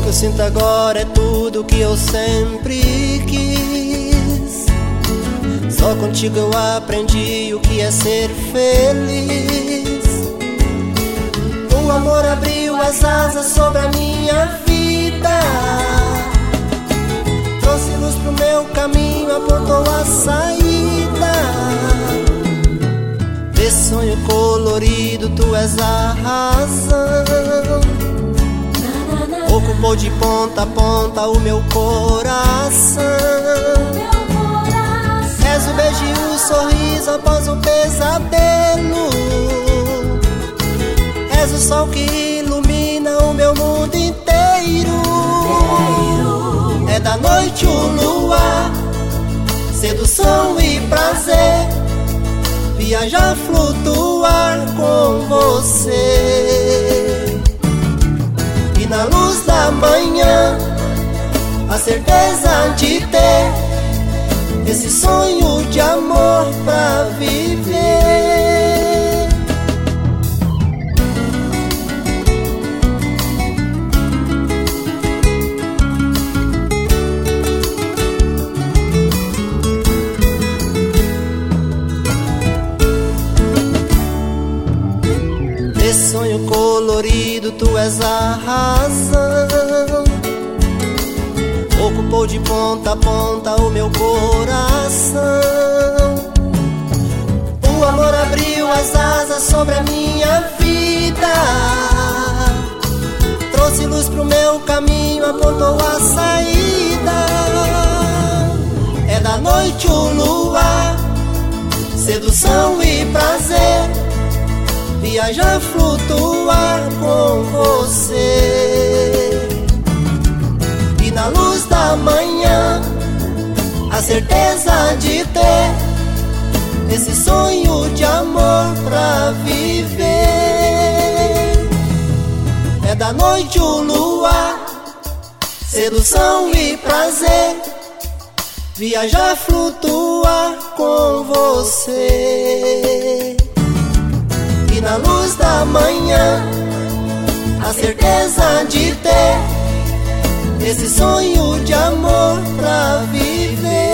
que eu sinto agora é tudo que eu sempre quis. Só contigo eu aprendi o que é ser feliz. O amor abriu as asas sobre a minha vida, trouxe luz pro meu caminho, apontou a saída. Desse sonho colorido tu és a razão, ocupou de ponta a ponta o meu coração. És o beijo e o sorriso após o pesadelo, és o sol que ilumina o meu mundo inteiro. É da noite o luar, sedução e prazer, viajar, flutuar com você. E na luz da manhã, a certeza de ter esse sonho de amor pra viver. Esse sonho colorido tu és a razão, ocupou de ponta a ponta o meu coração. O amor abriu as asas sobre a minha vida, trouxe luz pro meu caminho, apontou a saída. É da noite o luar, sedução e prazer, viajar, flutuar com você. E na luz da manhã, a certeza de ter esse sonho de amor pra viver. É da noite o luar, sedução e prazer, viajar, flutuar com você. E na luz da manhã, a certeza de ter esse sonho de amor pra viver.